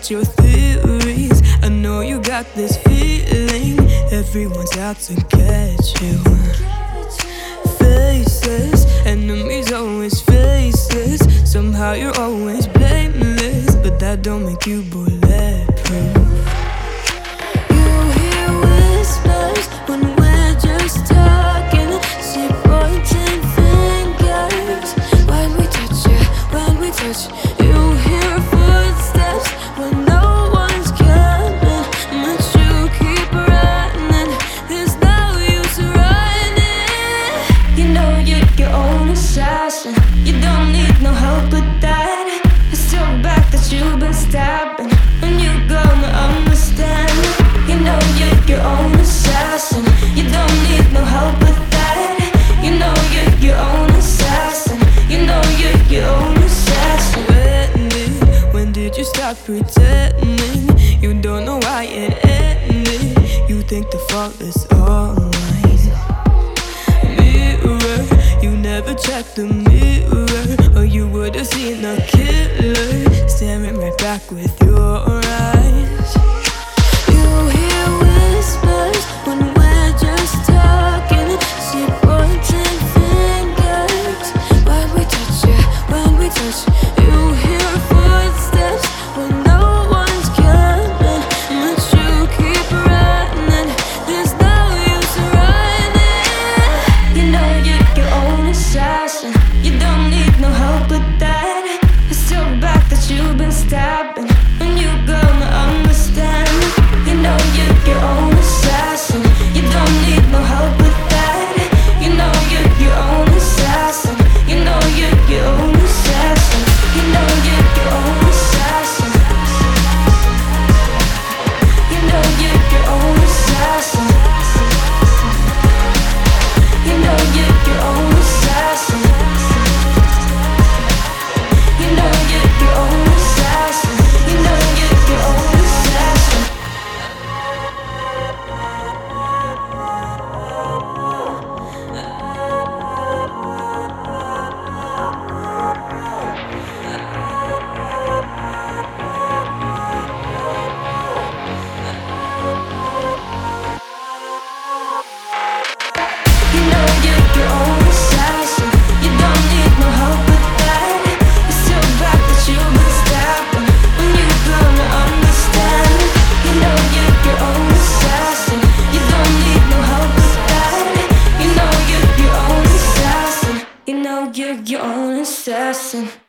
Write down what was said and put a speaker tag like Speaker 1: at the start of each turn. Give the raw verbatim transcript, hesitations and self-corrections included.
Speaker 1: got your theories. I know you got this feeling everyone's out to catch you. Faces, enemies always faceless. Somehow you're always blameless, but that don't make you bulletproof. You hear whispers when we're just talking. See pointing fingers when we touch you, when we touch. You hear footsteps when no one's coming, but you keep running. There's no use running. You know you're your own assassin. You don't need no help with that. It's your back that you've been stabbing, and you're gonna understand. You know you're your own assassin. You don't need no help with that. You know you're your own assassin. You know you're your own assassin. When did, when did you stop pretending? You don't know why it ended. You think the fault is all mine. Mirror, you never check the mirror, or you would've seen a killer staring right back with your eyes. You hear whispers when we're just talking. See pointing fingers when we touch you, when we touch. You hear footsteps when no one's coming, but you keep running. There's no use running. You know you're your own assassin. You don't need no help with that. It's your back that you've been stabbing, and you're gonna understand. You know you're your own assassin. You don't need no help with that. You know you're your own assassin. You know you're your own assassin. You know you're your own assassin. You know you're your own assassin. You know you're your own assassin. You know you're your own assassin. You know you're your own assassin. You know you're your own assassin. You don't need no help with that. It's your back that you've been stabbing, and you're gonna understand. You know you're your own assassin. You don't need no help with that. You know you're your own assassin. You know you're your own assassin.